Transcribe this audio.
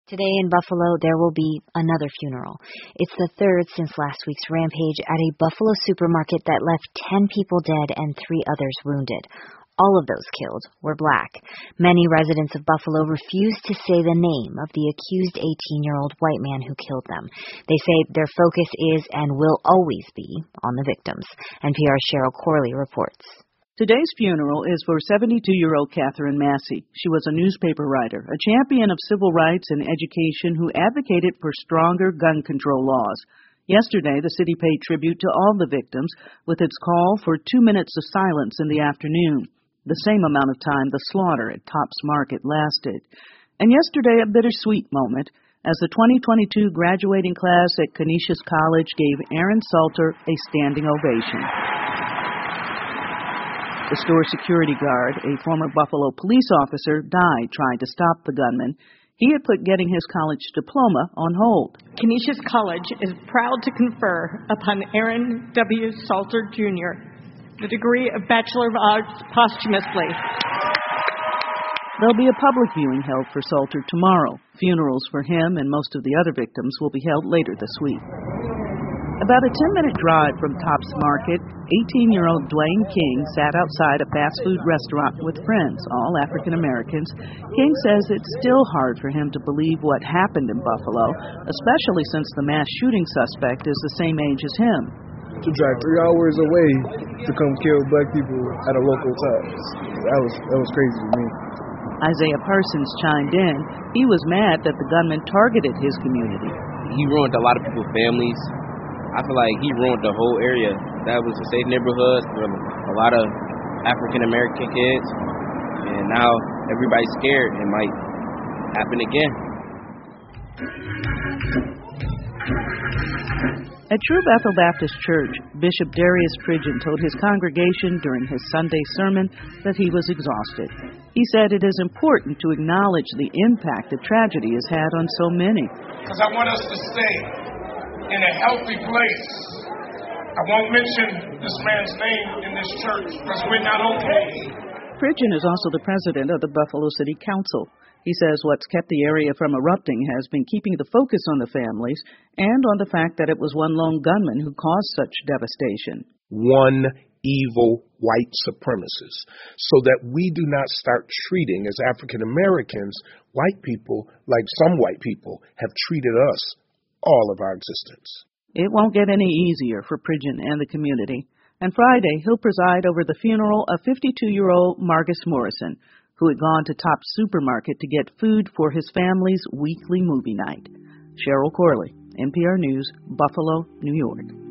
Today in Buffalo, there will be another funeral. It's the third since last week's rampage at a Buffalo supermarket that left 10 people dead and 3 others wounded. All of those killed were black. Many residents of Buffalo refuse to say the name of the accused 18-year-old white man who killed them. They say their focus is and will always be on the victims. NPR's Cheryl Corley reports. Today's funeral is for 72-year-old Catherine Massey. She was a newspaper writer, a champion of civil rights and education who advocated for stronger gun control laws. Yesterday, the city paid tribute to all the victims with its call for 2 minutes of silence in the afternoon, the same amount of time the slaughter at Tops Market lasted. And yesterday, a bittersweet moment as the 2022 graduating class at Canisius College gave Aaron Salter a standing ovation. The store security guard, a former Buffalo police officer, died trying to stop the gunman. He had put getting his college diploma on hold. Canisius College is proud to confer upon Aaron W. Salter, Jr. the degree of Bachelor of Arts posthumously. There'll be a public viewing held for Salter tomorrow. Funerals for him and most of the other victims will be held later this week. About a 10-minute drive from Tops Market, 18-year-old Dwayne King sat outside a fast food restaurant with friends, all African Americans. King says it's still hard for him to believe what happened in Buffalo, especially since the mass shooting suspect is the same age as him. To drive 3 hours away to come kill black people at a local Tops, that was crazy to me. Isaiah Parsons chimed in. He was mad that the gunman targeted his community. He ruined a lot of people's families. I feel like he ruined the whole area. That was a safe neighborhood for a lot of African-American kids. And now everybody's scared it might happen again. At True Bethel Baptist Church, Bishop Darius Pridgeon told his congregation during his Sunday sermon that he was exhausted. He said it is important to acknowledge the impact the tragedy has had on so many. Because I want us to stay in a healthy place. I won't mention this man's name in this church because we're not okay. Pridgeon is also the president of the Buffalo City Council. He says what's kept the area from erupting has been keeping the focus on the families and on the fact that it was one lone gunman who caused such devastation. One evil white supremacist, so that we do not start treating, as African Americans, white people like some white people have treated us all of our existence. It won't get any easier for Pridgeon and the community. And Friday, he'll preside over the funeral of 52-year-old Margus Morrison, who had gone to Tops Supermarket to get food for his family's weekly movie night. Cheryl Corley, NPR News, Buffalo, New York.